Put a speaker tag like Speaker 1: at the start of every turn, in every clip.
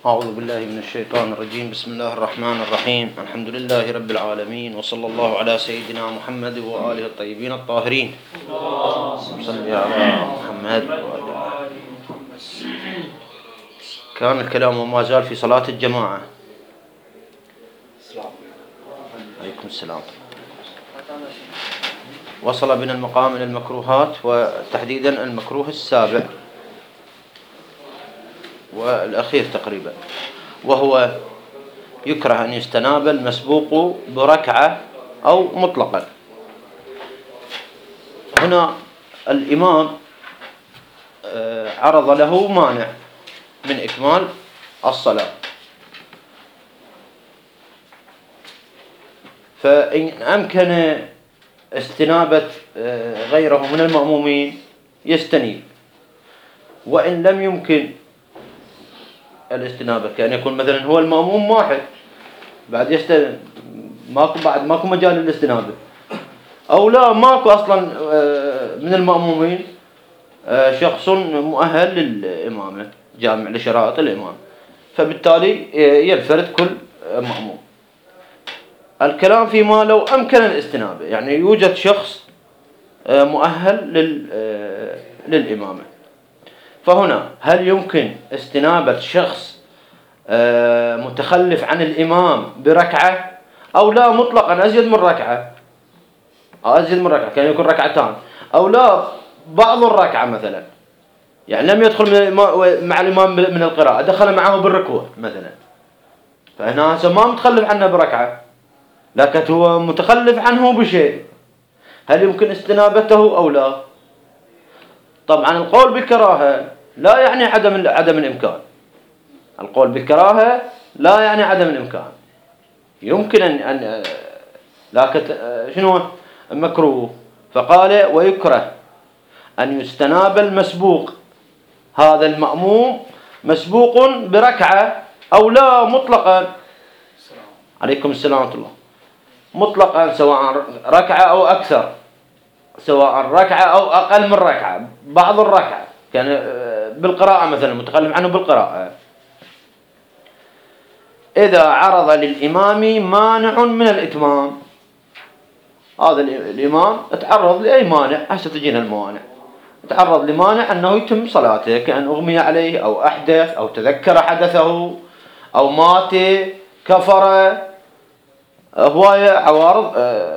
Speaker 1: أعوذ بالله من الشيطان الرجيم. بسم الله الرحمن الرحيم. الحمد لله رب العالمين، وصلى الله على سيدنا محمد وآله الطيبين الطاهرين. صلى على محمد وآله. كان الكلام وما زال في صلاة الجماعة. عليكم السلام. وصل بنا المقام إلى المكروهات، وتحديدا المكروه السابع والأخير تقريبا، وهو يكره أن يستناب المسبوق بركعة أو مطلقا. هنا الإمام عرض له مانع من إكمال الصلاة، فإن أمكن استنابة غيره من المأمومين يستنيب، وإن لم يمكن الاستنابة كأن يكون مثلا هو المأموم واحد بعد ماكو مجال للاستنابة، أو لا ماكو أصلا من المأمومين شخص مؤهل للإمامة جامع لشرائط الإمام، فبالتالي ينفرد كل مأموم. الكلام فيما لو أمكن الاستنابة، يعني يوجد شخص مؤهل للإمامة، فهنا هل يمكن استنابة شخص متخلف عن الإمام بركعة، أو لا مطلقا أزيد من ركعة، كان يكون ركعتان، أو لا بعض الركعة مثلا، يعني لم يدخل مع الإمام من القراءة، دخل معه بالركوع مثلا، فهنا ما متخلف عنه بركعة، لكن هو متخلف عنه بشيء، هل يمكن استنابته أو لا؟ طبعا القول بالكراهة لا يعني عدم الإمكان. القول بالكراهة لا يعني عدم الإمكان، يمكن أن لكن شنو مكروه؟ فقال ويكره أن يستناب المسبوق، هذا المأموم مسبوق بركعة أو لا مطلقا. عليكم السلام ورحمة الله. مطلقا سواء ركعة أو أكثر، سواء ركعة أو أقل من ركعة، بعض الركعة كان بالقراءة مثلا متكلم عنه بالقراءة. إذا عرض للإمام مانع من الإتمام، هذا الإمام تعرض لأي مانع، هسه تجينا الموانع، تعرض لمانع أنه يتم صلاته، كأن أغمي عليه أو أحدث أو تذكر حدثه أو مات كفر، هواية عوارض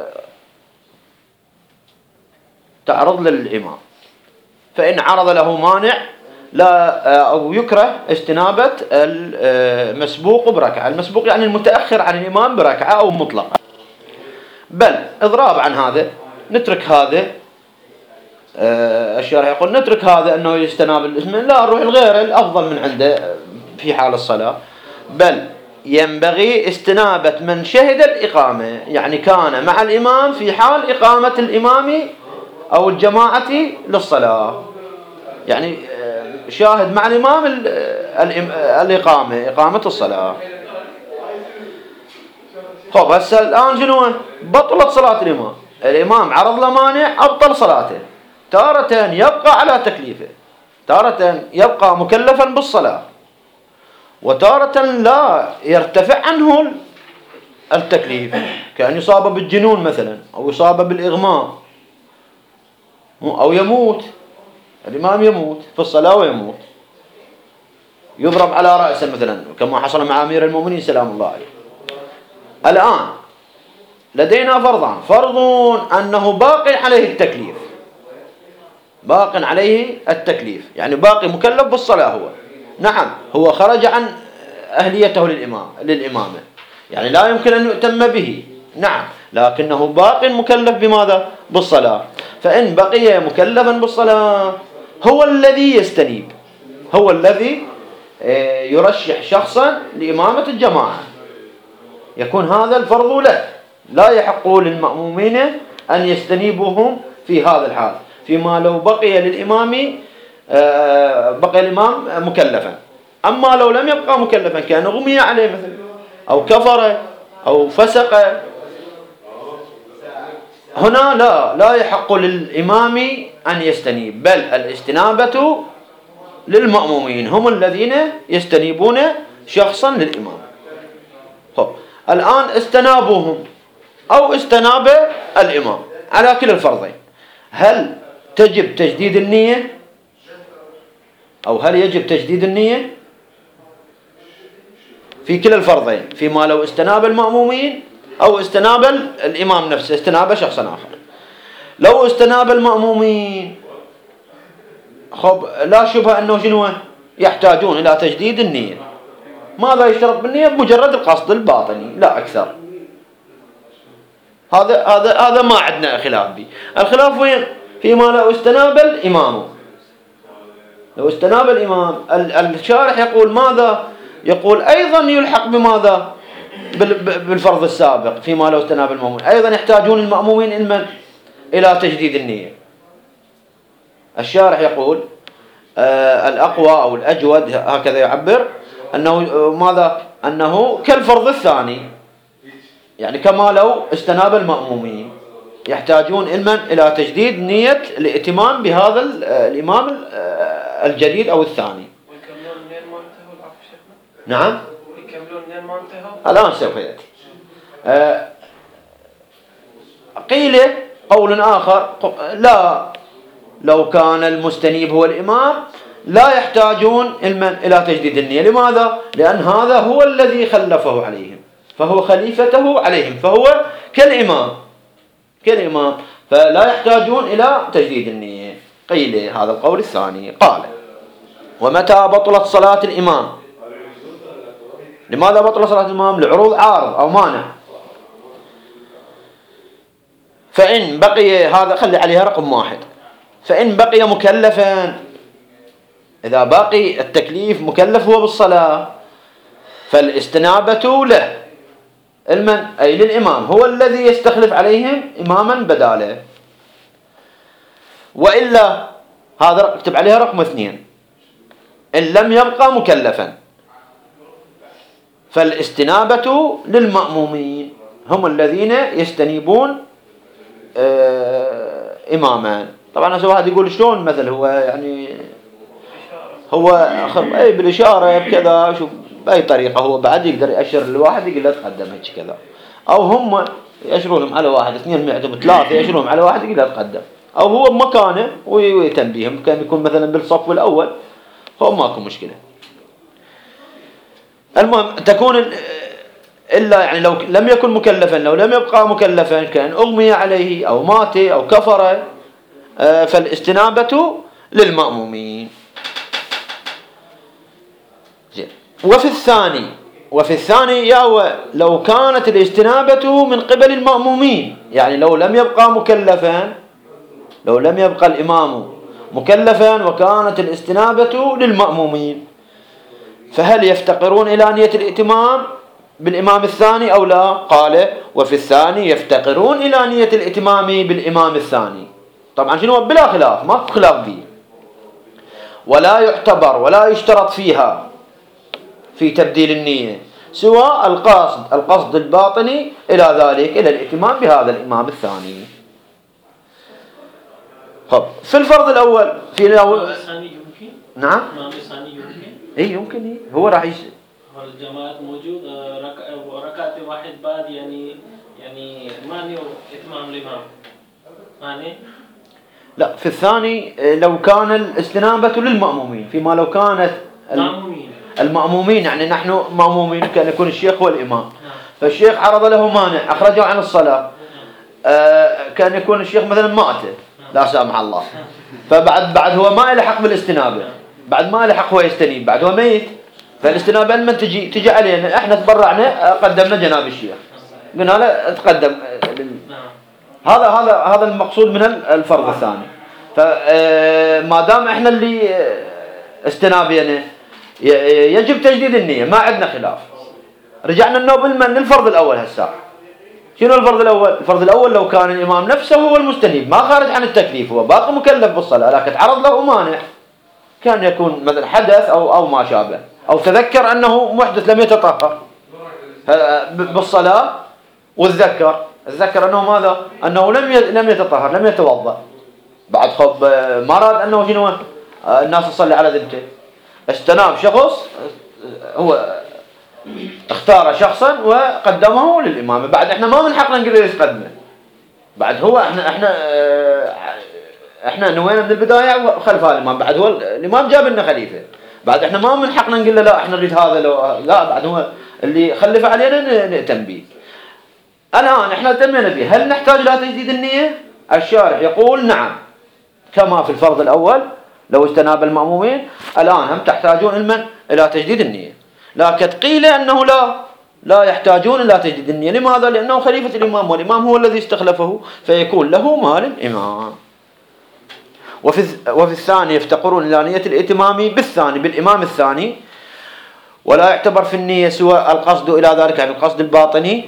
Speaker 1: تعرض للإمام، فإن عرض له مانع لا أو يكره استنابة المسبوق بركعة. المسبوق يعني المتأخر عن الإمام بركعة أو مطلقة، بل إضراب عن هذا نترك هذا. الشارح يقول نترك هذا أنه يستناب الاسم، لا نروح الغير الأفضل من عنده في حال الصلاة، بل ينبغي استنابة من شهد الإقامة، يعني كان مع الإمام في حال إقامة الإمام أو الجماعة للصلاة، يعني شاهد مع الإمام الإقامة، إقامة الصلاة. خب هسه الآن شنو؟ بطلت صلاة الإمام عرض له مانع، أبطل صلاته. تارة يبقى على تكليفه، تارة يبقى مكلفا بالصلاة، وتارة لا يرتفع عنه التكليف، كأن يصاب بالجنون مثلا، أو يصاب بالإغماء، أو يموت. الإمام يموت في الصلاة ويموت، يضرب على رأسه مثلا، كما حصل مع أمير المؤمنين سلام الله عليه. الآن لدينا فرضان: فرض أنه باقي عليه التكليف، باق عليه التكليف، يعني باقي مكلف بالصلاة هو، نعم هو خرج عن أهليته للإمامة، يعني لا يمكن أن يؤتم به، نعم، لكنه باق مكلف بماذا؟ بالصلاة. فإن بقي مكلفا بالصلاة هو الذي يستنيب، هو الذي يرشح شخصا لإمامة الجماعة، يكون هذا الفرض له، لا يحق للمأمومين أن يستنيبوهم في هذا الحال، فيما لو بقي للإمام بقي الإمام مكلفا. أما لو لم يبقى مكلفا، كان أغمي عليه مثلا، أو كفر أو فسق، هنا لا يحق للإمام أن يستنيب، بل الاستنابة للمأمومين، هم الذين يستنيبون شخصا للإمام. الآن استنابوهم أو استناب الإمام على كل الفرضين، هل تجب تجديد النية أو هل يجب تجديد النية في كلا الفرضين، فيما لو استناب المأمومين أو استناب الإمام نفسه، استناب شخص آخر. لو استناب المأمومين لا شبه أنه شنو يحتاجون إلى تجديد النية. ماذا يشترط بالنية؟ بمجرد القصد الباطني لا أكثر. هذا ما عندنا خلاف به. الخلاف وين؟ فيما لو استناب الإمام. لو استناب الإمام الشارح يقول ماذا؟ يقول أيضا يلحق بماذا؟ بالفرض السابق. فيما لو استناب المأمومين أيضا يحتاجون المأمومين إلى تجديد النية. الشارح يقول الأقوى أو الأجود هكذا يعبر أنه ماذا؟ أنه كالفرض الثاني، يعني كما لو استناب المأمومين يحتاجون إلى تجديد نية الائتمام بهذا الإمام الجديد أو الثاني.
Speaker 2: ويكملون لين ما انتهوا العفو شيخنا؟
Speaker 1: نعم،
Speaker 2: يكملون لين ما انتهوا.
Speaker 1: الآن سوف يأتي. قيل قول آخر لا، لو كان المستنيب هو الإمام لا يحتاجون إلى تجديد النية. لماذا؟ لأن هذا هو الذي خلفه عليهم، فهو خليفته عليهم، فهو كالإمام فلا يحتاجون إلى تجديد النية. قيل هذا القول الثاني. قال ومتى بطلت صلاة الإمام؟ لماذا بطلت صلاة الإمام؟ لعروض عارض أو مانع. فإن بقي، هذا خلي عليها رقم 1، فإن بقي مكلفا، إذا باقي التكليف مكلف هو بالصلاة، فالاستنابة له أي للإمام، هو الذي يستخلف عليهم إماما بداله. وإلا هذا اكتب عليها رقم 2، إن لم يبقى مكلفا فالاستنابة للمأمومين، هم الذين يستنيبون إماما. طبعا هذا واحد يقول شلون مثل هو يعني هو أي بالإشارة بكذا، شوف بأي طريقة هو بعد يقدر يأشر الواحد يقول له تقدم هيك كذا، أو هم يأشرونهم على واحد 2 معتم 3 يأشرونهم على واحد يقول له تقدم، أو هو بمكانه ويتنبيهم، كان يكون مثلا بالصف الأول هو ماكو مشكلة. المهم تكون إلا يعني لو لم يكن مكلفا، لو لم يبقى مكلفا كان أغمي عليه أو مات أو كفر، فالاستنابة للمأمومين. وفي الثاني لو كانت الاستنابة من قبل المأمومين، يعني لو لم يبقى مكلفا، لو لم يبقى الإمام مكلفا وكانت الاستنابة للمأمومين، فهل يفتقرون إلى نية الائتمام بالإمام الثاني أو لا؟ قال وفي الثاني يفتقرون إلى نية الائتمام بالإمام الثاني. طبعا شنو؟ بلا خلاف، ما في خلاف به. ولا يعتبر ولا يشترط فيها في تبديل النية سوى القصد الباطني إلى ذلك، إلى الائتمام بهذا الإمام الثاني. في الفرض الأول في
Speaker 2: الثاني يمكن؟
Speaker 1: نعم
Speaker 2: الإمام الثاني يمكن؟
Speaker 1: إيه يمكن. هو راح
Speaker 2: الجماعة موجود ركعة واحد بعد يعني ماني إتمام الإمام ماني؟
Speaker 1: لا، في الثاني لو كان الاستنابة للمأمومين، فيما لو كانت المأمومين يعني نحن مأمومين، كان يكون الشيخ هو الإمام، فالشيخ عرض له مانع أخرجه عن الصلاة، كان يكون الشيخ مثلا مات لا سامح الله، فبعد هو ما له حق بالاستنابة، بعد ما له حق هو يستنيب، بعد هو ميت، فالاستنابة لما تجي علينا احنا تبرعنا قدمنا جناب الشيخ قلنا له تقدم. هذا المقصود من الفرض الثاني. فما دام احنا اللي استنابينا يجب تجديد النية، ما عندنا خلاف. رجعنا النوب من الفرض الأول هسه. شنو الفرض الأول؟ الفرض الأول لو كان الإمام نفسه هو المستنيب ما خارج عن التكليف، هو باقي مكلف بالصلاة لكن تعرض له مانع، كان يكون مثلا حدث أو ما شابه، أو تذكر أنه محدث لم يتطهر بالصلاة، وتذكر أنه ماذا؟ أنه لم يتطهر، لم يتوضأ، بعد خب ما راد أنه شنو الناس تصلي على ذمته، استناب شخص هو اختار شخصا وقدمه للإمامة. بعد احنا ما من حقنا نقول ليش قدمه، بعد هو احنا نوينا من البداية خلف هذا الإمام، بعد هو الإمام جاب لنا خليفة، بعد احنا ما من حقنا نقول له لا احنا نريد هذا، لا بعد هو اللي خلف علينا نأتم به. الآن احنا تمينا به، هل نحتاج إلى تجديد النية؟ الشارح يقول نعم، كما في الفرض الأول لو استناب المأمومين، الآن هم تحتاجون إلى تجديد النية. لكن قيل أنه لا يحتاجون إلى تجديد النية. لماذا؟ لأنه خليفة الإمام، والإمام هو الذي استخلفه، فيكون له مال الإمام. وفي الثاني يفتقرون إلى نية الائتمام بالثاني بالإمام الثاني، ولا يعتبر في النية سوى القصد إلى ذلك، يعني القصد الباطني.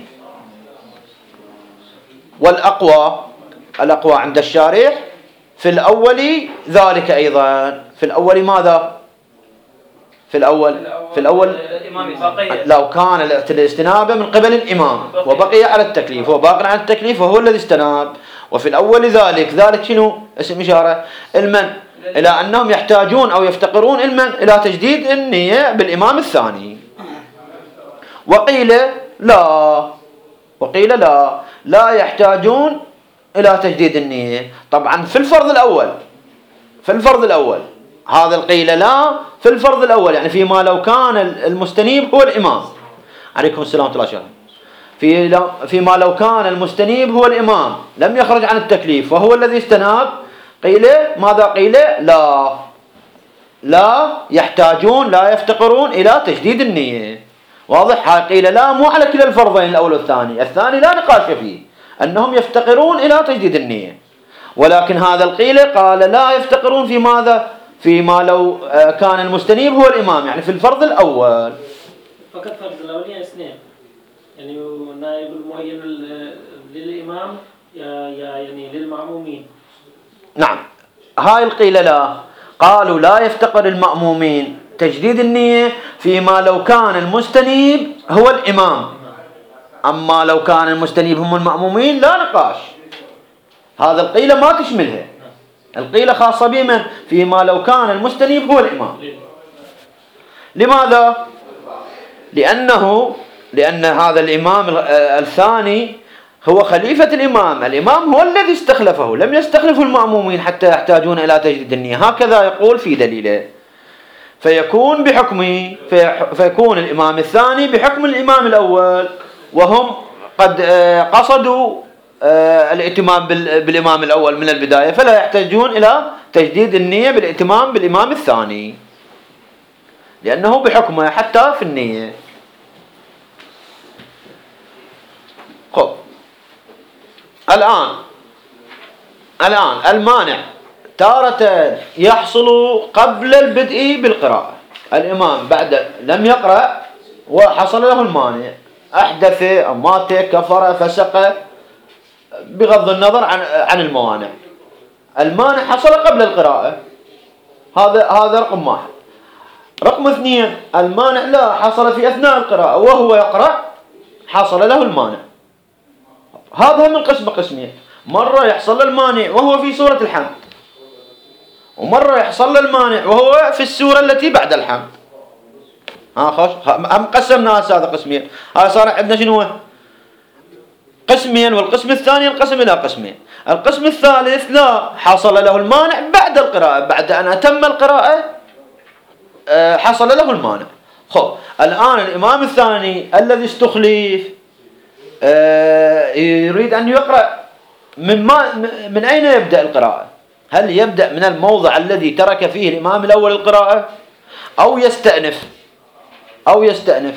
Speaker 1: الأقوى عند الشارح في الأول ذلك أيضا. في الأول ماذا؟ في الأول لو كان الاستنابة من قبل الإمام وبقي على التكليف، وباقي على التكليف وهو الذي استناب. وفي الأول ذلك شنو اسم إشارة؟ إلى أنهم يحتاجون أو يفتقرون إلى تجديد النية بالإمام الثاني. وقيل لا يحتاجون إلى تجديد النية. طبعا في الفرض الأول هذا القيل لا، في الفرض الأول يعني فيما لو كان المستنيب هو الإمام. عليكم السلام ورحمة الله وبركاته. فيما لو كان المستنيب هو الإمام لم يخرج عن التكليف وهو الذي استناب، قيل ماذا؟ قيل لا يحتاجون، لا يفتقرون إلى تجديد النية. واضح؟ قيل لا مو على كلا الفرضين الأول والثاني، الثاني لا نقاش فيه أنهم يفتقرون إلى تجديد النية، ولكن هذا القيل قال لا يفتقرون في ماذا؟ فيما لو كان المستنيب هو الإمام، يعني في الفرض الأول
Speaker 2: فقط. فرض الأولية اثنين، يعني نائب المعين للإمام يعني للمأمومين.
Speaker 1: نعم، هاي القيل لا، قالوا لا يفتقر المأمومين تجديد النية فيما لو كان المستنيب هو الإمام، أما لو كان المستنيب هم المأمومين لا نقاش، هذا القيل ما تشملها. القيل خاصة بمن؟ فيما لو كان المستنيب هو الإمام. لماذا؟ لأن هذا الإمام الثاني هو خليفة الإمام هو الذي استخلفه، لم يستخلفه المأمومين حتى يحتاجون إلى تجديد النية، هكذا يقول في دليله. فيكون بحكمه، فيكون الإمام الثاني بحكم الإمام الأول، وهم قد قصدوا الائتمام بالإمام الأول من البداية، فلا يحتاجون إلى تجديد النية بالائتمام بالإمام الثاني، لأنه بحكمه حتى في النية. الآن المانع تارة يحصل قبل البدء بالقراءة. الإمام بعد لم يقرأ وحصل له المانع، أحدث أو مات كفر فسق، بغض النظر عن الموانع، المانع حصل قبل القراءة، هذا رقم واحد. رقم اثنين، المانع لا حصل في أثناء القراءة وهو يقرأ حصل له المانع. هذا من قسمين، مرة يحصل له المانع وهو في سورة الحمد، ومرة يحصل له المانع وهو في السورة التي بعد الحمد. هم قسمنا هذا قسمين، هذا صار عندنا شنو؟ قسمين، والقسم الثاني ينقسم إلى قسمين. القسم الثالث لا حصل له المانع بعد القراءة، بعد أن أتم القراءة حصل له المانع. الآن الإمام الثاني الذي استخلف يريد أن يقرأ من أين يبدأ القراءة؟ هل يبدأ من الموضع الذي ترك فيه الإمام الأول القراءة أو يستأنف؟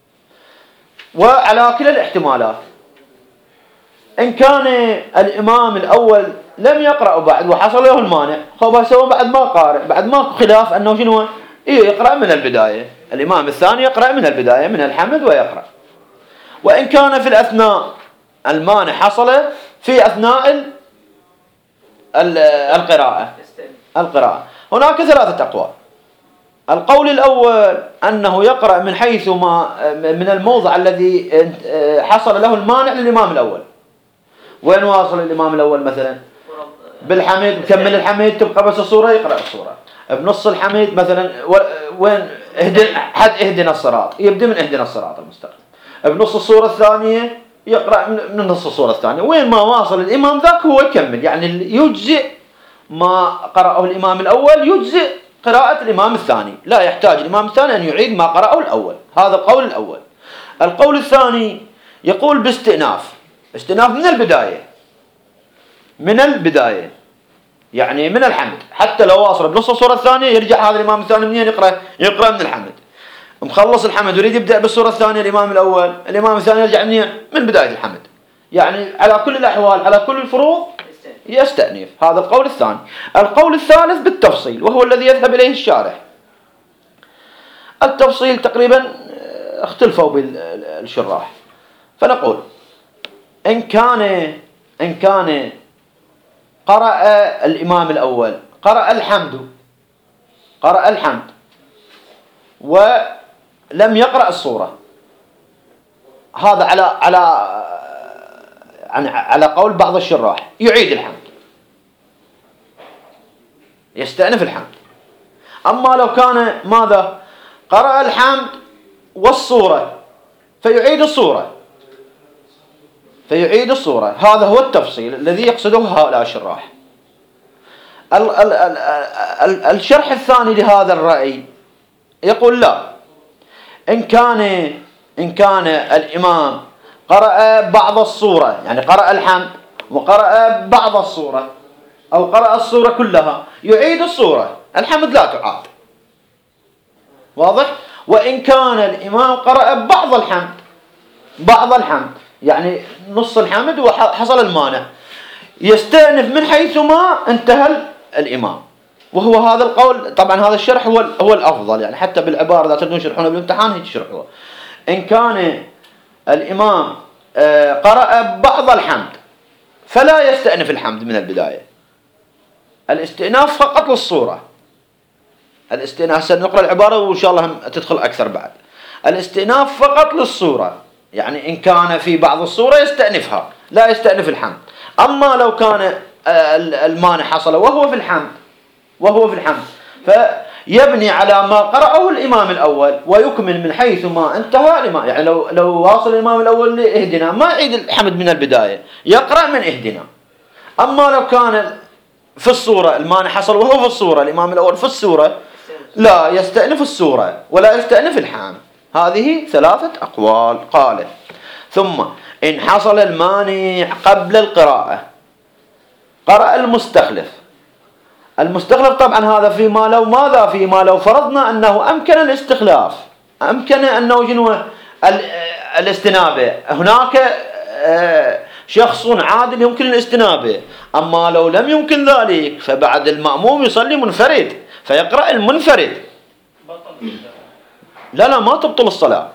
Speaker 1: وعلى كلا الاحتمالات، إن كان الإمام الأول لم يقرأ بعد وحصل له المانع، سواء بعد ما قارئ، بعد ما خلاف أنه شنو يقرأ من البداية، الإمام الثاني يقرأ من البداية من الحمد ويقرأ. وإن كان في الأثناء المانع حصل في أثناء القراءة، هناك ثلاثة أقوال. القول الأول أنه يقرأ من حيث من الموضع الذي حصل له المانع للإمام الأول. وين واصل الإمام الأول؟ مثلا بالحميد، كمل الحميد تبقى بس الصورة، يقرأ الصورة بنص الحميد مثلا، وين اهدنا الصراط، يبدأ من اهدنا الصراط المستقيم. بنص الصورة الثانية يقرأ من نص الصورة الثانية، وين ما واصل الإمام ذاك هو يكمل، يعني يجزئ ما قرأه الإمام الأول يجزئ قراءة الإمام الثاني، لا يحتاج الإمام الثاني أن يعيد ما قرأه الأول. هذا القول الأول. القول الثاني يقول باستئناف، استئناف من البداية، يعني من الحمد، حتى لو واصل بنص الصورة الثانية يرجع هذا الإمام الثاني منين يقرأ من الحمد. مخلص الحمد يريد يبدأ بالصورة الثانية الإمام الأول، الإمام الثاني يرجع من بداية الحمد، يعني على كل الأحوال على كل الفروض يستأنف. هذا القول الثاني. القول الثالث بالتفصيل، وهو الذي يذهب إليه الشارح. التفصيل تقريبا اختلفوا بالشراح، فنقول إن كان قرأ الإمام الأول قرأ الحمد ولم يقرأ الصورة، هذا على قول بعض الشراح يعيد الحمد، يستأنف الحمد. أما لو كان ماذا قرأ الحمد والصورة فيعيد الصورة. هذا هو التفصيل الذي يقصده هؤلاء الشراح. الشرح الثاني لهذا الرأي يقول لا، إن كان الإمام قرأ بعض الصورة، يعني قرأ الحمد وقرأ بعض الصورة أو قرأ الصورة كلها، يعيد الصورة، الحمد لا تعاد. واضح؟ وإن كان الإمام قرأ بعض الحمد يعني نص الحمد وحصل المانع، يستأنف من حيث ما انتهى الإمام. وهو هذا القول، طبعا هذا الشرح هو الأفضل، يعني حتى بالعبارة إذا تردون يشرحونه بالامتحان هيك يشرحوه. إن كان الإمام قرأ بعض الحمد فلا يستأنف الحمد من البداية، الاستئناف فقط للصورة. الاستئناف سنقرأ العبارة وإن شاء الله تدخل أكثر بعد. الاستئناف فقط للصورة، يعني إن كان في بعض الصورة يستأنفها، لا يستأنف الحمد. أما لو كان المانع حصل وهو في الحمد فيبني على ما قرأه الإمام الأول ويكمل من حيث ما انتهى الإمام. يعني لو واصل الإمام الأول لإهدنا ما يعيد الحمد من البداية، يقرأ من إهدنا. أما لو كان في الصورة المانع حصل وهو في الصورة، الإمام الأول في الصورة، لا يستأنف الصورة ولا يستأنف الحمد. هذه 3 أقوال قاله. ثم إن حصل المانع قبل القراءة قرأ المستخلف طبعا هذا فيما لو فرضنا أنه أمكن الاستخلاف، أمكن أنه جنوة الاستنابة، هناك شخص عادل يمكن الاستنابة. أما لو لم يمكن ذلك فبعد المأموم يصلي منفرد فيقرأ المنفرد. لا ما تبطل الصلاة،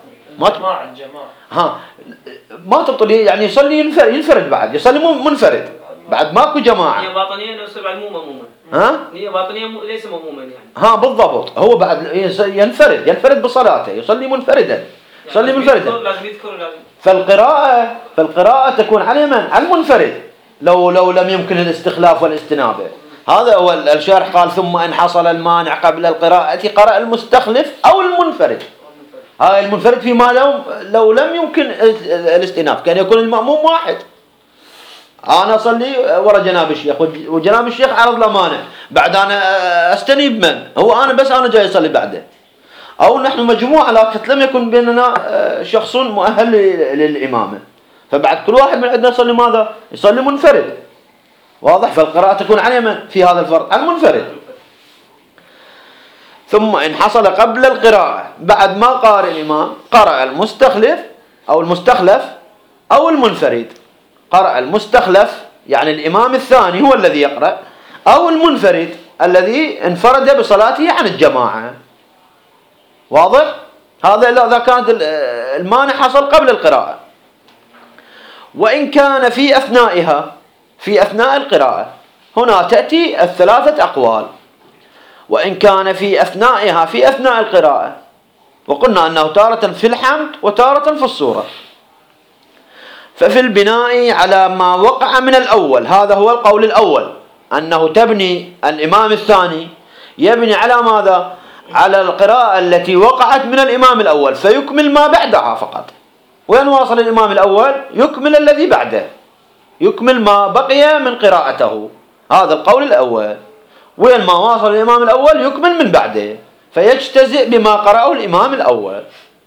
Speaker 1: ما تبطل، يعني يصلي ينفرد، بعد يصلي منفرد، بعد ماكو جماعة.
Speaker 2: هي باطنية نفس بعد مو مأموما. هي باطنية ليس مأموما يعني.
Speaker 1: بالضبط، هو بعد ينفرد بصلاته، يصلي منفردا، يصلي منفردا. فالقراءة تكون على من؟ على المنفرد لو لم يمكن الاستخلاف والاستنابة. هذا هو الشارح قال ثم إن حصل المانع قبل القراءة قرأ المستخلف أو المنفرد. هاي المنفرد فيما لو لم يمكن الاستئناف، كان يكون المأموم واحد، أنا أصلي ورا جناب الشيخ وجناب الشيخ عرض له مانع، بعد أنا أستنيب من هو، أنا جاي أصلي بعده، أو نحن مجموعة لكن لم يكن بيننا شخص مؤهل للإمامة، فبعد كل واحد من عندنا يصلي ماذا؟ يصلي منفرد. واضح؟ فالقراءة تكون على من في هذا الفرض؟ على المنفرد. ثم إن حصل قبل القراءة بعد ما قارئ الإمام قرأ المستخلف أو المنفرد. قرأ المستخلف يعني الإمام الثاني هو الذي يقرأ، أو المنفرد الذي انفرد بصلاته عن الجماعة. واضح؟ هذا إذا كانت المانع حصل قبل القراءة. وإن كان في أثناء القراءة، هنا تأتي 3 أقوال. وإن كان في أثناء القراءة، وقلنا أنه تارة في الحمد وتارة في الصورة، ففي البناء على ما وقع من الأول، هذا هو القول الأول، أنه تبني الإمام الثاني يبني على ماذا؟ على القراءة التي وقعت من الإمام الأول فيكمل ما بعدها فقط، وين واصل الإمام الأول يكمل الذي بعده، يكمل ما بقي من قراءته. هذا القول الأول. وين ما واصل الإمام الأول يكمل من بعده فيجتزئ بما قرأه الإمام الأول.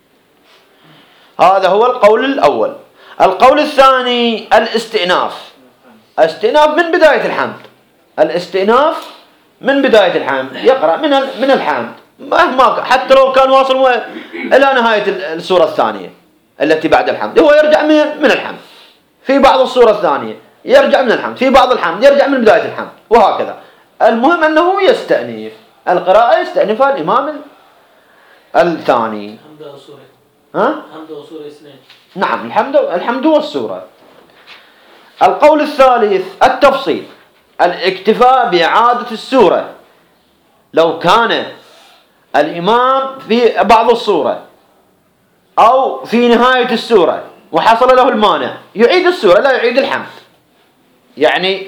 Speaker 1: هذا هو القول الأول. القول الثاني الاستئناف. استئناف من بداية الحمد. الاستئناف من بداية الحمد، يقرأ من الحمد مهما حتى لو كان واصل إلى نهاية السورة الثانية التي بعد الحمد، هو يرجع من الحمد. في بعض السورة الثانية يرجع من الحمد، في بعض الحمد يرجع من بداية الحمد، وهكذا. المهم أنه يستأنف القراءة، يستأنفها الإمام الثاني.
Speaker 2: الحمد والسورة اثنين.
Speaker 1: نعم، الحمد والسورة. القول الثالث التفصيل، الاكتفاء بإعادة السورة. لو كان الإمام في بعض السورة أو في نهاية السورة وحصل له المانع يعيد السورة، لا يعيد الحمد. يعني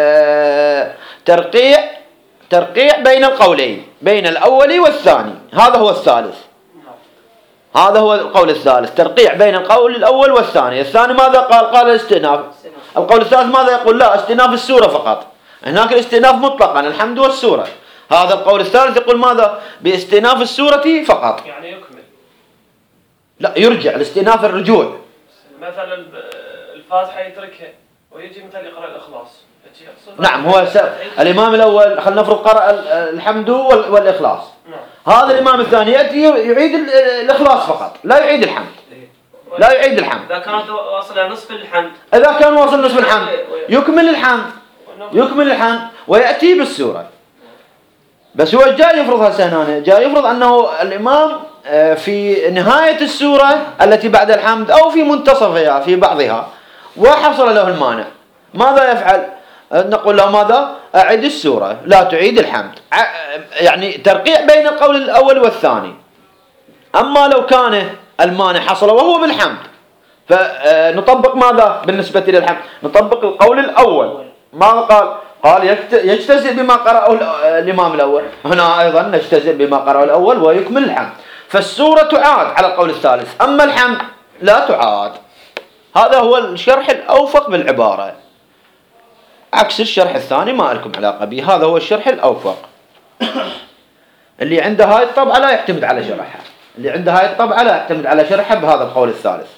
Speaker 1: ترقيع بين القولين، بين الأول والثاني. هذا هو الثالث. هذا هو القول الثالث، ترقيع بين القول الأول والثاني. الثاني ماذا قال الاستئناف. القول الثالث ماذا يقول؟ لا، استئناف السورة فقط. هناك الاستئناف مطلقا الحمد والسورة. هذا القول الثالث يقول ماذا؟ باستئناف السورة فقط.
Speaker 2: يعني يكمل،
Speaker 1: لا، يرجع الاستئناف، الرجوع.
Speaker 2: مثلا الفاتحة يتركها ويجي مثلا يقرأ الإخلاص.
Speaker 1: نعم، هو الإمام الأول خلينا نفرض قرأ الحمد والإخلاص. هذا الإمام الثاني يأتي يعيد الإخلاص فقط، لا يعيد الحمد. لا يعيد الحمد.
Speaker 2: إذا كانت واصلة نصف الحمد.
Speaker 1: إذا كان واصل نصف الحمد يكمل الحمد ويأتي بالسورة. بس هو جاي يفرض هنا، جاي يفرض أنه الإمام في نهاية السورة التي بعد الحمد أو في منتصفها في بعضها وحصل له المانع، ماذا يفعل؟ نقول له ماذا؟ أعد السورة، لا تعيد الحمد. يعني ترقيع بين القول الأول والثاني. أما لو كان المانع حصل وهو بالحمد فنطبق ماذا بالنسبة للحمد؟ نطبق القول الأول. ماذا قال يجتزئ بما قرأه الإمام الأول. هنا أيضا نجتزئ بما قرأه الأول ويكمل الحمد. فالسورة تعاد على القول الثالث، أما الحمد لا تعاد. هذا هو الشرح الأوفق بالعبارة، عكس الشرح الثاني ما لكم علاقة به. هذا هو الشرح الأوفق. اللي عنده هاي الطبعة لا يعتمد على شرحها، اللي عنده هاي الطبعة لا يعتمد على شرحها بهذا القول الثالث.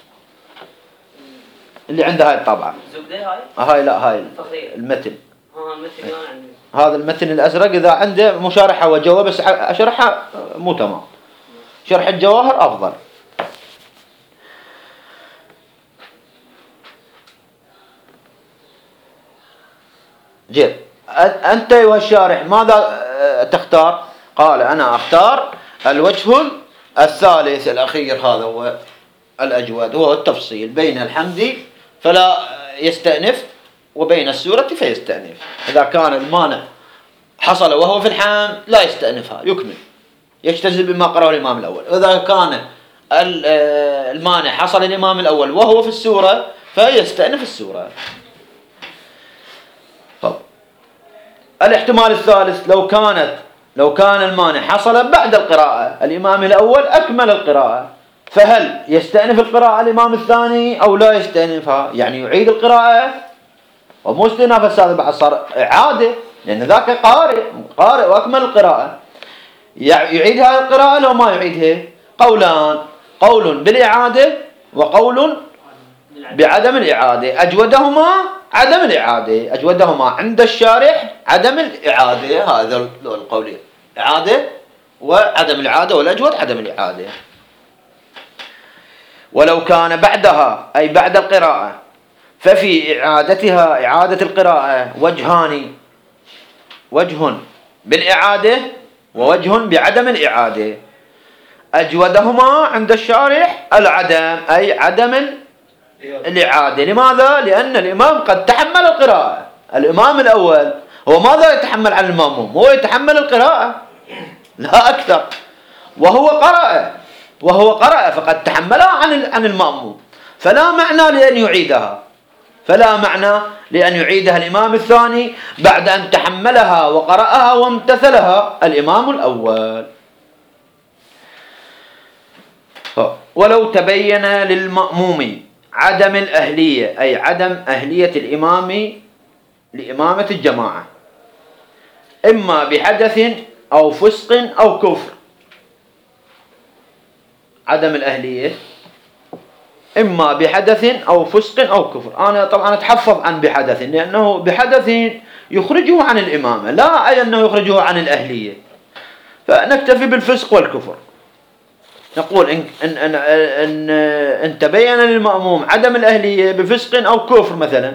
Speaker 1: اللي عنده هاي الطبعة هاي لا، هاي المتن. هذا المتن الأزرق إذا عنده مشارحة وجواب، بس شرحها مو تمام. شرح الجواهر أفضل. جيد، أنت أيها الشارح ماذا تختار؟ قال أنا أختار الوجه الثالث الأخير، هذا هو الأجود، هو التفصيل بين الحمد فلا يستأنف وبين السورة فيستأنف. إذا كان المانع حصل وهو في الحمد لا يستأنفها، يكمل، يجتزئ بما قرأه الإمام الأول. إذا كان المانع حصل الإمام الأول وهو في السورة فيستأنف السورة. الاحتمال الثالث، لو كان المانع حصل بعد القراءة الإمام الأول أكمل القراءة، فهل يستأنف القراءة الإمام الثاني أو لا يستأنفها؟ يعني يعيد القراءة، ومو استئناف السادس بعد صار إعادة، لأن ذاك قارئ وأكمل القراءة. يعيد هذه القراءة لو ما يعيدها؟ قولان، قول بالإعادة وقول بعدم الإعادة. أجودهما عدم الإعادة، أجودهما عند الشارح عدم الإعادة. هذا القولين، إعادة وعدم الإعادة، والأجود عدم الإعادة. ولو كان بعدها أي بعد القراءة ففي إعادتها، إعادة القراءة وجهان، وجه بالإعادة ووجه بعدم الإعادة. أجودهما عند الشارح العدم، أي عدم الإعادة. لماذا؟ لأن الإمام قد تحمل القراءة. الإمام الأول هو ماذا يتحمل عن المأموم؟ هو يتحمل القراءة لا أكثر، وهو قرأ فقد تحملها عن المأموم، فلا معنى لأن يعيدها الإمام الثاني بعد أن تحملها وقرأها وامتثلها الإمام الأول. ولو تبين للمأموم عدم الأهلية، أي عدم أهلية الإمام لإمامة الجماعة، إما بحدث أو فسق أو كفر. عدم الأهلية إما بحدث أو فسق أو كفر. أنا طبعا أتحفظ عن بحدث، لأنه بحدث يخرجه عن الإمامة، لا أي أنه يخرجه عن الأهلية، فنكتفي بالفسق والكفر. نقول إن تبين للمأموم عدم الأهلية بفسق أو كفر مثلا،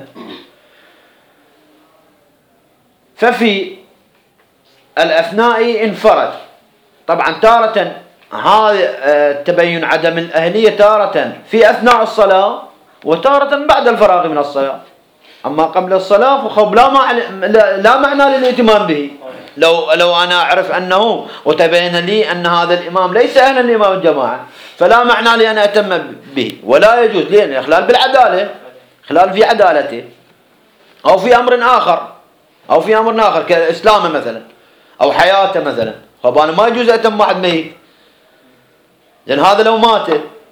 Speaker 1: ففي الأثناء انفرد. طبعا تارة هذا تبين عدم الأهلية تارة في أثناء الصلاة، وتارة بعد الفراغ من الصلاة. أما قبل الصلاة فخب لا معنى للإتمام به. لو أنا أعرف أنه وتبين لي أن هذا الإمام ليس أهلا لإمام الجماعة، فلا معنى لي أن أتم به، ولا يجوز لي إخلال بالعدالة، إخلال في عدالته، أو في أمر آخر كإسلامه مثلا أو حياته مثلا. طب أنا ما يجوز أتم واحد ميت، لأن هذا لو مات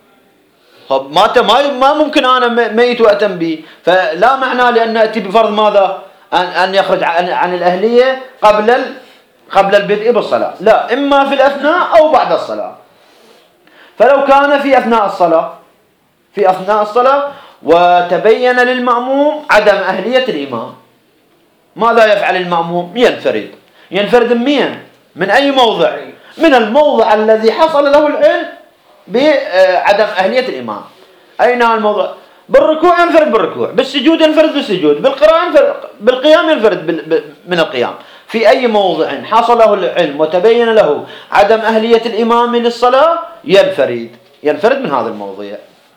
Speaker 1: ما ممكن أنا ميت وأتم به، فلا معنى لأن أتي بفرض ماذا؟ أن يخرج عن الأهلية قبل البدء بالصلاة، لا، إما في الأثناء أو بعد الصلاة. فلو كان في أثناء الصلاة وتبين للمأموم عدم أهلية الإمام، ماذا يفعل المأموم؟ ينفرد من أي موضع؟ من الموضع الذي حصل له العلم بعدم أهلية الإمام. أين الموضع؟ بالركوع ينفرد بالركوع، بالسجود ينفرد بالسجود، بالقراءة ينفرد، بالقيام ينفرد من القيام. في أي موضع حصل له العلم وتبين له عدم أهلية الإمام للصلاة ينفرد من هذا الموضوع.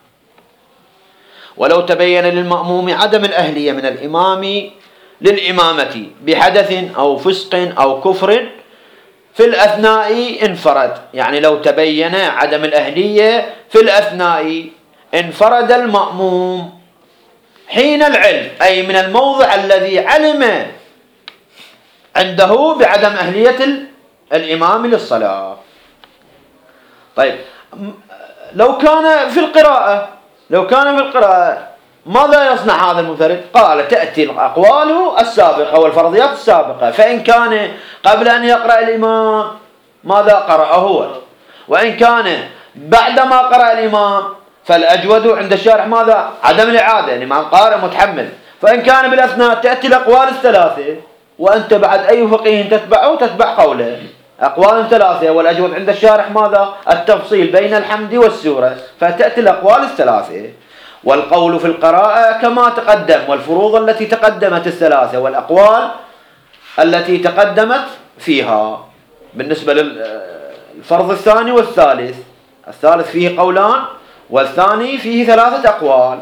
Speaker 1: ولو تبين للمأموم عدم الأهلية من الإمام للإمامة بحدث أو فسق أو كفر في الأثناء انفرد. يعني لو تبين عدم الأهلية في الأثناء انفرد المأموم حين العلم، أي من الموضع الذي علم عنده بعدم أهلية الإمام للصلاة. طيب، لو كان في القراءة ماذا يصنع هذا المنفرد؟ قال تأتي الأقوال السابقة والفرضيات السابقة، فإن كان قبل أن يقرأ الإمام ماذا قرأ هو، وإن كان بعدما قرأ الإمام فالأجود عند الشارح ماذا؟ عدم الإعادة، يعني الإمام قارئ متحمل. فإن كان بالأثناء تأتي الأقوال الثلاثة، وأنت بعد أي فقيه تتبع قوله. أقوال ثلاثة، والأجود عند الشارح ماذا؟ التفصيل بين الحمد والسورة، فتأتي الأقوال الثلاثة. والقول في القراءة كما تقدم، والفروض التي تقدمت الثلاثة، والأقوال التي تقدمت فيها. بالنسبة للفرض الثاني والثالث، الثالث فيه قولان والثاني فيه 3 أقوال.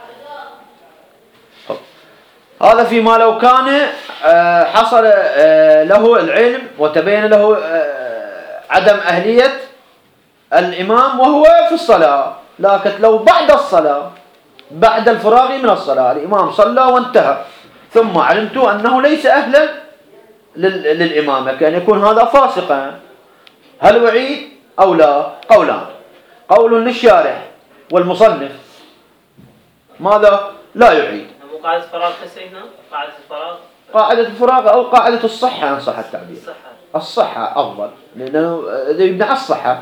Speaker 1: هذا فيما لو كان حصل له العلم وتبين له عدم أهلية الإمام وهو في الصلاة. لكن لو بعد الصلاة، بعد الفراغ من الصلاة، الإمام صلى وانتهى، ثم علمت أنه ليس أهلا للإمامة، كان يكون هذا فاسقا، هل أعيد أو لا؟ قولان، قول للشارح والمصنف ماذا؟ لا يعيد.
Speaker 2: قاعدة الفراغ تسعينا؟
Speaker 1: قاعدة الفراغ أو قاعدة الصحة إن صح التعبير. الصحة أفضل، لأنه يبنى الصحة.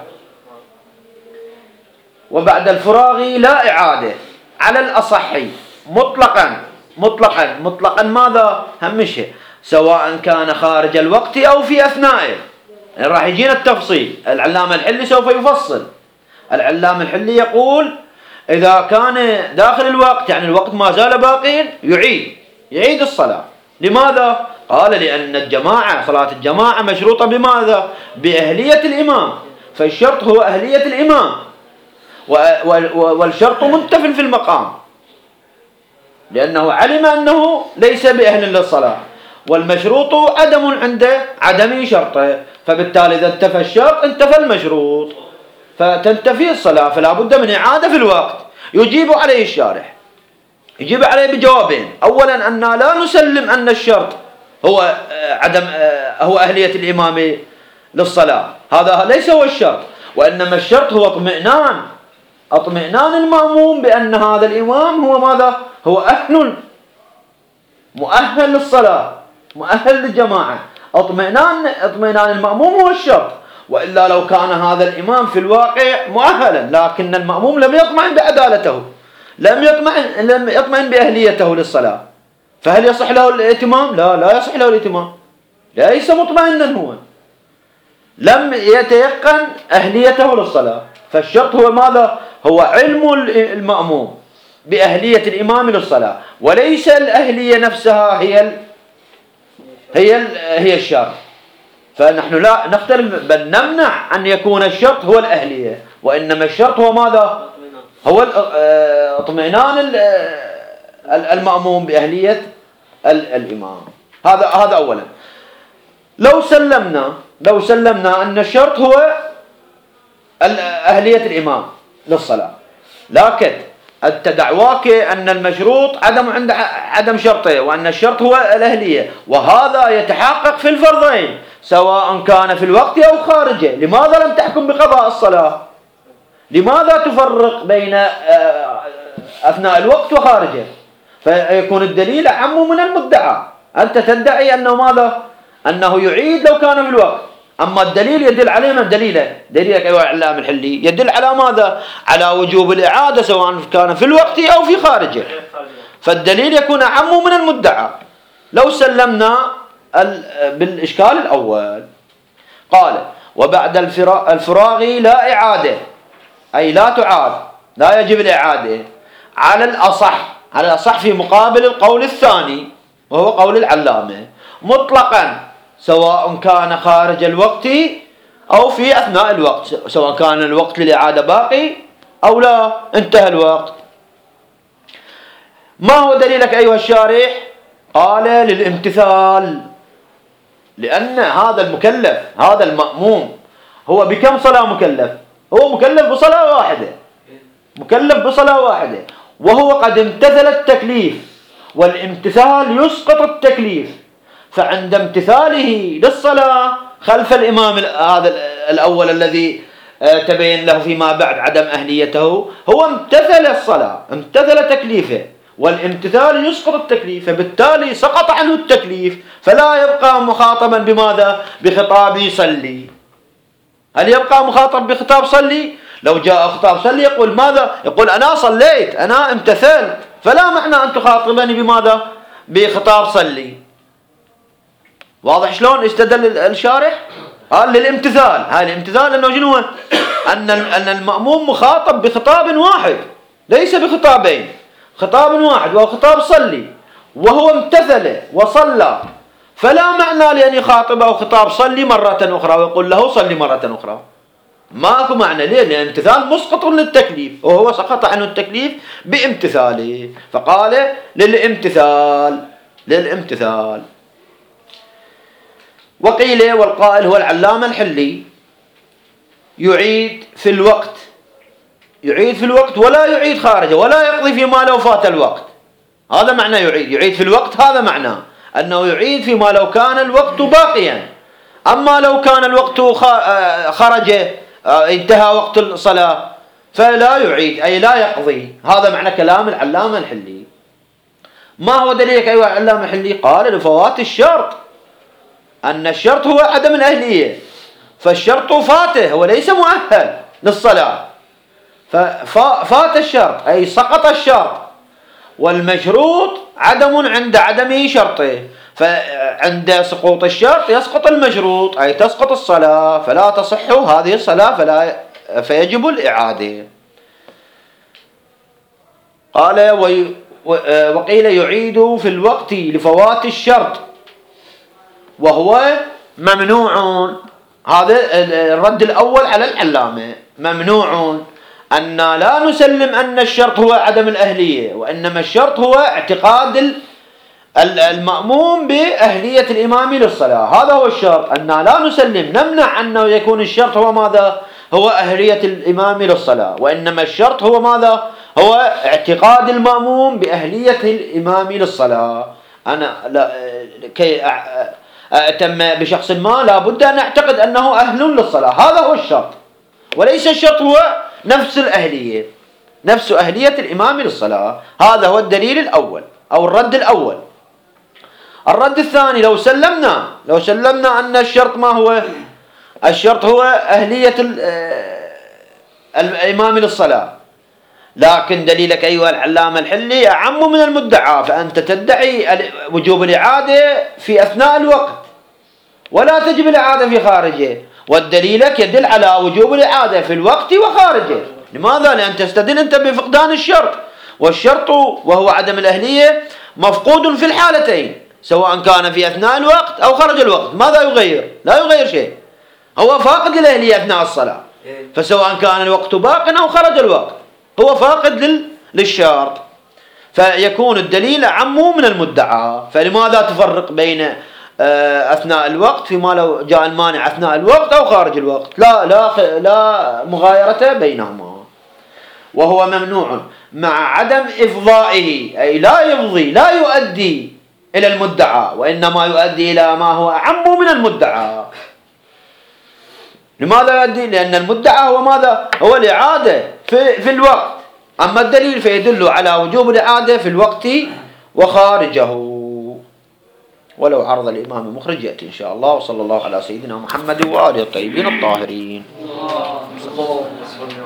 Speaker 1: وبعد الفراغ لا إعادة على الأصح مطلقا ماذا؟ همشه، سواء كان خارج الوقت أو في أثنائه. يعني راح يجينا التفصيل، العلامة الحلي سوف يفصل. العلامة الحلي يقول إذا كان داخل الوقت، يعني الوقت ما زال باقي، يعيد الصلاة. لماذا؟ قال لأن صلاة الجماعة مشروطة بماذا؟ بأهلية الإمام، فالشرط هو أهلية الإمام، والشرط منتفل في المقام، لأنه علم أنه ليس بأهل للصلاة، والمشروط عدم شرطه، فبالتالي إذا انتفى الشرط انتفى المشروط، فتنتفي الصلاة. فلا بد من إعادة في الوقت. يجيب عليه الشارح، يجيب عليه بجوابين. أولا أن لا نسلم أن الشرط هو هو أهلية الإمام للصلاة، هذا ليس هو الشرط، وإنما الشرط هو اطمئنان اطمئنان المأموم بأن هذا الإمام هو ماذا؟ هو أهل مؤهل للصلاة، مؤهل للجماعة. اطمئنان المأموم هو الشرط، وإلا لو كان هذا الإمام في الواقع مؤهلا لكن المأموم لم يطمئن بعدالته، لم يطمئن بأهليته للصلاة، فهل يصح له الائتمام؟ لا يصح له الائتمام، ليس مطمئنا، هو لم يتيقن أهليته للصلاة. فالشرط هو ماذا؟ هو علم المأموم بأهلية الإمام للصلاة، وليس الأهلية نفسها هي الشرط. فنحن لا نختلف، بل نمنع أن يكون الشرط هو الأهلية، وإنما الشرط هو ماذا؟ هو اطمئنان المأموم بأهلية الإمام. هذا أولا. لو سلمنا أن الشرط هو أهلية الإمام للصلاة، لكن دعواك أن المشروط عدم شرطه، وأن الشرط هو الأهلية، وهذا يتحقق في الفرضين سواء كان في الوقت أو خارجه. لماذا لم تحكم بقضاء الصلاة؟ لماذا تفرق بين أثناء الوقت وخارجه؟ فيكون الدليل أعم من المدعى. أنت تدعي أنه ماذا؟ أنه يعيد لو كان في الوقت، أما الدليل يدل عليه من دليلك أيها العلامة الحلي يدل على ماذا؟ على وجوب الإعادة سواء كان في الوقت أو في خارجه، فالدليل يكون أعم من المدعى. لو سلمنا بالإشكال الأول، قال وبعد الفراغ لا إعادة، أي لا تعاد، لا يجب الإعادة على الأصح في مقابل القول الثاني وهو قول العلامة مطلقا، سواء كان خارج الوقت أو في أثناء الوقت، سواء كان الوقت للإعادة باقي أو لا انتهى الوقت. ما هو دليلك أيها الشارح؟ قال للامتثال، لأن هذا المكلف، هذا المأموم، هو بكم صلاة مكلف؟ هو مكلف بصلاة واحدة، وهو قد امتثل التكليف، والامتثال يسقط التكليف. فعند امتثاله للصلاة خلف الإمام هذا الأول الذي تبين له فيما بعد عدم أهليته، هو امتثل الصلاة، امتثل تكليفه، والامتثال يسقط التكليف، فبالتالي سقط عنه التكليف، فلا يبقى مخاطبا بماذا؟ بخطاب صلي. هل يبقى مخاطب بخطاب صلي؟ لو جاء خطاب صلي يقول ماذا؟ يقول أنا صليت، أنا امتثلت، فلا معنى أن تخاطبني بماذا؟ بخطاب صلي. واضح شلون استدل الشارح؟ قال للامتثال. هاي الامتثال أنه شنو؟ أن المأموم مخاطب بخطاب واحد ليس بخطابين، خطاب واحد وهو خطاب صلي، وهو امتثل وصلى، فلا معنى لأن يخاطبه خطاب صلي مرة أخرى ويقول له صلي مرة أخرى، ماكو معنى. ليه؟ لأن الامتثال مسقط للتكليف، وهو سقط عنه التكليف بامتثاله، فقال للامتثال. وقيل والقائل هو العلامة الحلي يعيد في الوقت ولا يعيد خارجه، ولا يقضي فيما لو فات الوقت. هذا معنى يعيد في الوقت، هذا معناه أنه يعيد فيما لو كان الوقت باقيا. أما لو كان الوقت خرج انتهى وقت الصلاة فلا يعيد، أي لا يقضي. هذا معنى كلام العلامة الحلي. ما هو دليلك أيها العلامة الحلي؟ قال لفوات الشرط، أن الشرط هو عدم الأهلية، فالشرط فاته، هو ليس مؤهل للصلاة، ففات الشرط أي سقط الشرط، والمشروط عند عدم شرطه، فعند سقوط الشرط يسقط المشروط أي تسقط الصلاة، فلا تصح هذه الصلاة، فيجب الإعادة. قال وقيل يعيد في الوقت لفوات الشرط وهو ممنوع. هذا الرد الأول على العلامة، ممنوع أن لا نسلم أن الشرط هو عدم الأهلية، وإنما الشرط هو اعتقاد المأموم بأهلية الإمام للصلاة. هذا هو الشرط، أن لا نسلم، نمنع أنه يكون الشرط هو ماذا؟ هو أهلية الإمام للصلاة، وإنما الشرط هو ماذا؟ هو اعتقاد المأموم بأهلية الإمام للصلاة. أنا كي أتم بشخص ما لا بد أن أعتقد أنه أهل للصلاة، هذا هو الشرط، وليس الشرط هو نفس الأهلية.
Speaker 3: نفس أهلية الإمام للصلاة. هذا هو الدليل الأول أو الرد الأول. الرد الثاني: لو سلمنا أن الشرط ما هو؟ الشرط هو أهلية الإمام للصلاة، لكن دليلك أيها العلامة الحلي أعم من المدعى، فأنت تدعي وجوب الإعادة في أثناء الوقت ولا تجب الإعادة في خارجه، والدليلك يدل على وجوب الإعادة في الوقت وخارجه. لماذا؟ لأن تستدل أنت بفقدان الشرط، والشرط وهو عدم الأهلية مفقود في الحالتين، سواء كان في أثناء الوقت أو خارج الوقت. ماذا يغير؟ لا يغير شيء، هو فاقد الأهلية أثناء الصلاة، فسواء كان الوقت باق أو خرج الوقت هو فاقد للشرط، فيكون الدليل أعم من المدعى. فلماذا تفرق بين أثناء الوقت فيما لو جاء المانع أثناء الوقت أو خارج الوقت؟ لا مغايرة بينهما. وهو ممنوع مع عدم إفضائه، أي لا يفضي، لا يؤدي إلى المدعى، وإنما يؤدي إلى ما هو أعم من المدعى. لماذا يؤدي؟ لأن المدعى هو ماذا؟ هو الإعادة في الوقت، أما الدليل فيدل على وجوب الإعادة في الوقت وخارجه. ولو عرض الإمام المخرج يأتي إن شاء الله. وصلى الله على سيدنا محمد وآله الطيبين الطاهرين.